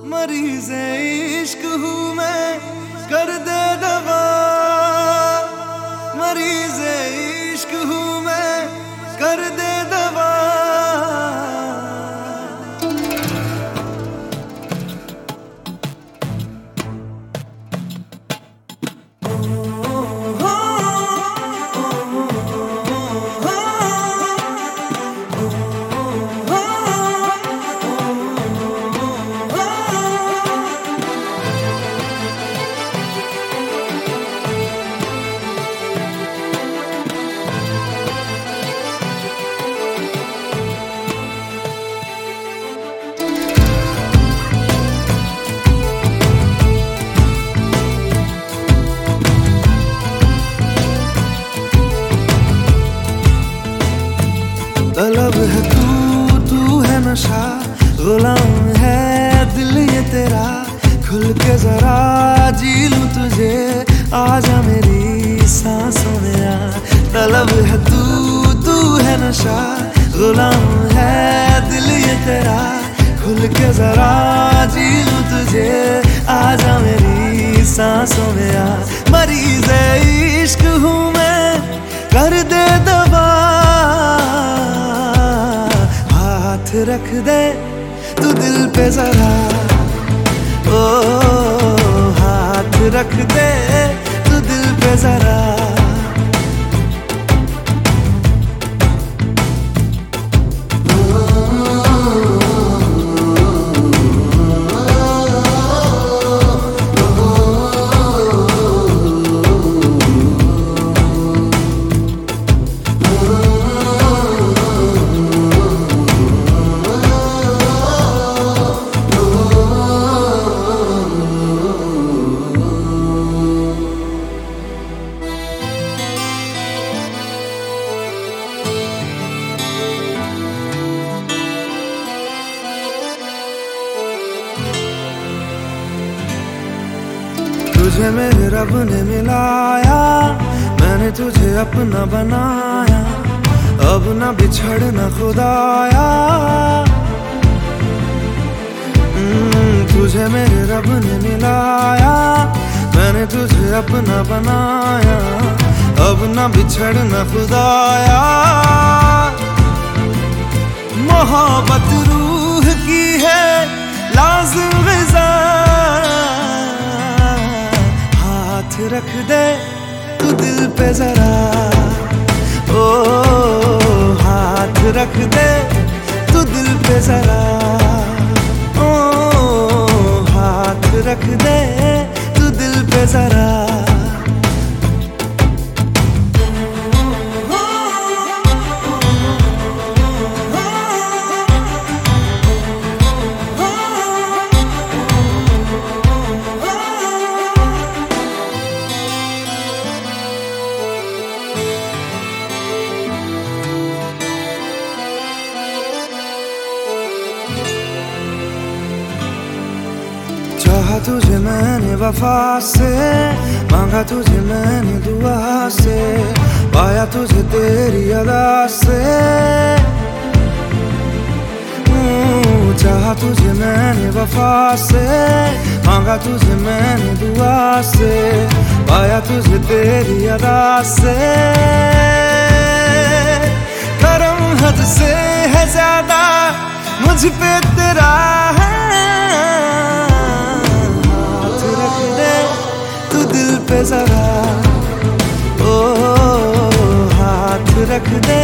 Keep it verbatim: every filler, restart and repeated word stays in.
मरीज़े इश्क हूँ मैं, कर दे दवा। मरीज़े इश्क हूँ मैं, कर दे दवा। तलब है तू, तू है नशा, गुलाम है दिल ये तेरा। खुल के जरा जी लूं तुझे, आजा मेरी सांसों में आ। तलब है तू, तू है नशा, गुलाम है दिल ये तेरा। खुल के जरा जी लूं तुझे, आजा मेरी सांसों में आ। मरीज़े इश्क हूँ मैं, कर दे दवा। हाथ रख दे तू दिल पे जरा, ओ हाथ रख दे तू दिल पे जरा। तुझे मेरे रब ने मिलाया, मैंने तुझे अपना बनाया। अब ना बिछड़ना खुदाया, तुझे मेरे रब ने मिलाया। मैंने तुझे अपना बनाया, अब ना बिछड़ना खुदाया। मोहब्बत रूह की है लाज़िम ग़िज़ा। हाथ रख दे तू दिल पे जरा, ओ हाथ रख दे तू दिल पे जरा। ओ हाथ रख दे तू दिल पे जरा। चाहा तुझे मैंने वफा से, मांगा तुझे मैंने दुआ से। पाया तुझे तेरी अदा से, चाहा तुझे मैंने वफा से। मांगा तुझे मैंने दुआ से, पाया तुझे तेरी अदा से। करम हद से है ज्यादा मुझ पे तेरा है। दिल पे जरा, ओ हाथ रख दे